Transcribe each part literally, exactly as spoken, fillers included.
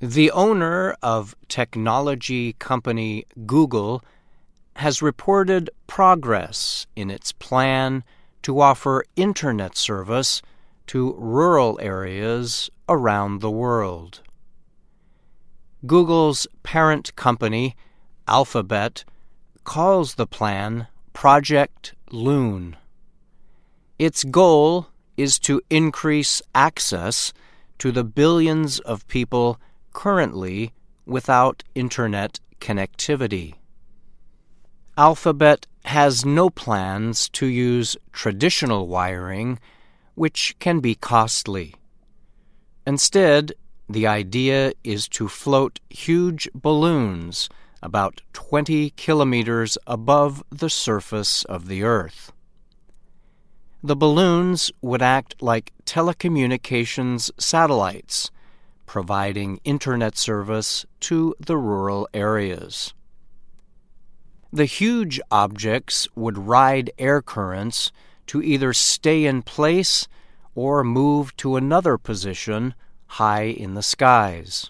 The owner of technology company Google has reported progress in its plan to offer internet service to rural areas around the world. Google's parent company, Alphabet, calls the plan Project Loon. Its goal is to increase access to the billions of people currently without internet connectivity. Alphabet has no plans to use traditional wiring, which can be costly. Instead, the idea is to float huge balloons about twenty kilometers above the surface of the Earth. The balloons would act like telecommunications satellites, providing internet service to the rural areas. The huge objects would ride air currents to either stay in place or move to another position high in the skies.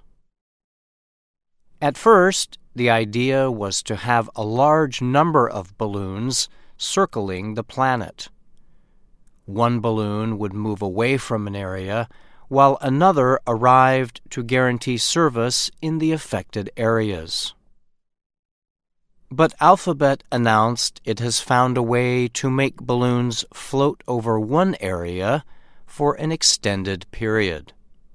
At first, the idea was to have a large number of balloons circling the planet. One balloon would move away from an area, while another arrived to guarantee service in the affected areas. But Alphabet announced it has found a way to make balloons float over one area for an extended period.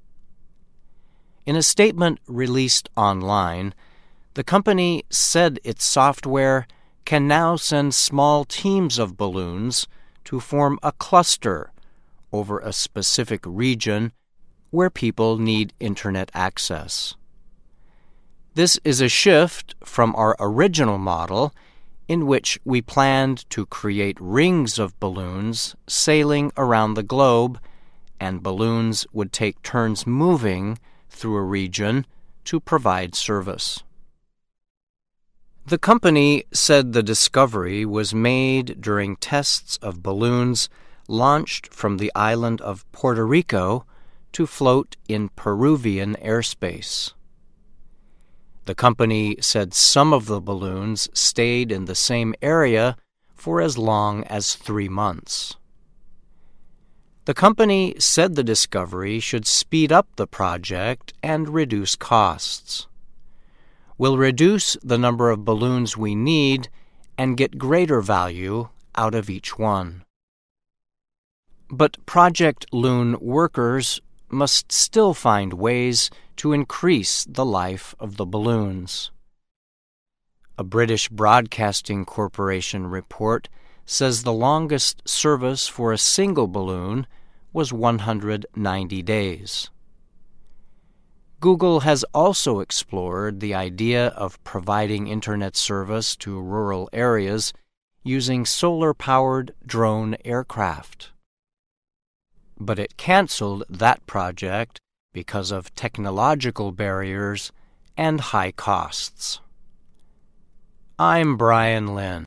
In a statement released online, the company said its software can now send small teams of balloons to form a cluster over a specific region where people need internet access. This is a shift from our original model, in which we planned to create rings of balloons sailing around the globe, and balloons would take turns moving through a region to provide service. The company said the discovery was made during tests of balloons launched from the island of Puerto Rico to float in Peruvian airspace. The company said some of the balloons stayed in the same area for as long as three months. The company said the discovery should speed up the project and reduce costs. We'll reduce the number of balloons we need and get greater value out of each one. But Project Loon workers must still find ways to increase the life of the balloons. A British Broadcasting Corporation report says the longest service for a single balloon was one hundred ninety days. Google has also explored the idea of providing internet service to rural areas using solar-powered drone aircraft. But it canceled that project because of technological barriers and high costs. I'm Brian Lynn.